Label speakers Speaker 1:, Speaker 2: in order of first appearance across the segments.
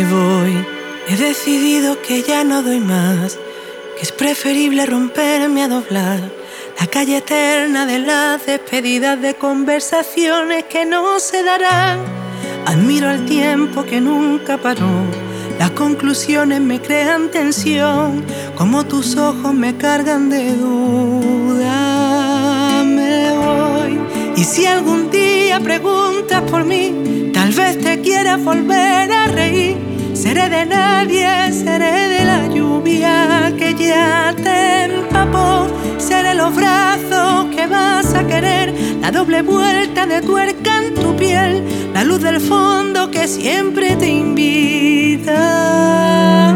Speaker 1: voy. He decidido que ya no doy más, que es preferible romperme a doblar la calle eterna de las despedidas, de conversaciones que no se darán. Admiro el tiempo que nunca paró, las conclusiones me crean tensión, como tus ojos me cargan de duda. Me voy. Y si algún día preguntas por mí, tal vez te quieras volver a reír. Seré de nadie, seré de la lluvia que ya te empapó. Seré los brazos que vas a querer, la doble vuelta de tuerca en tu piel, la luz del fondo que siempre te invita.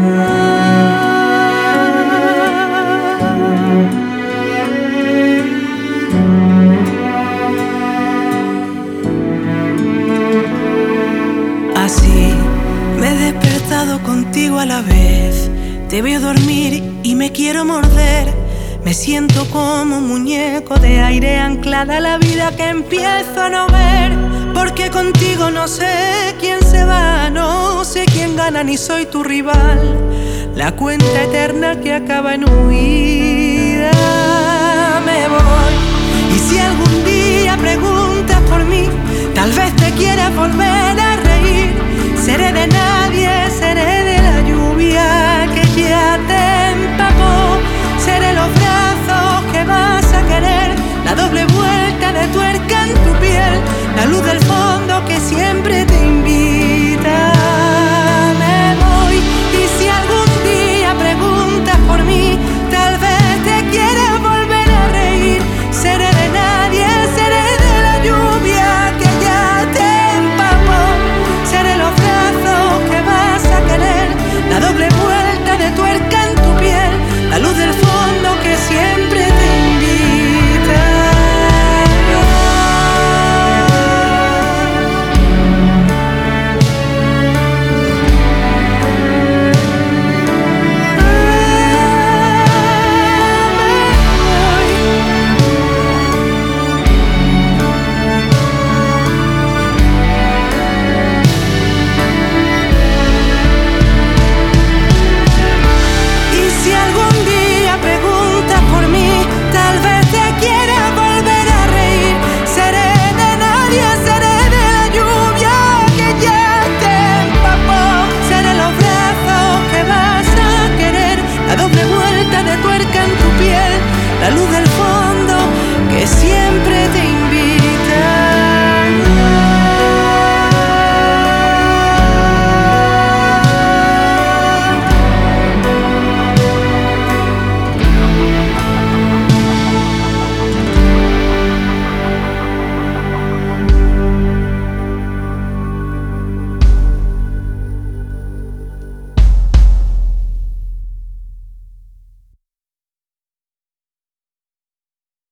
Speaker 1: Así me he despertado contigo a la vez. Te veo dormir y me quiero morder. Me siento como un muñeco de aire anclada a la vida que empiezo a no ver. Porque contigo no sé quién se va, no sé quién gana, ni soy tu rival. La cuenta eterna que acaba en huida. Me voy. Y si algún día preguntas por mí, tal vez te quieras volver a reír. Seré de nada.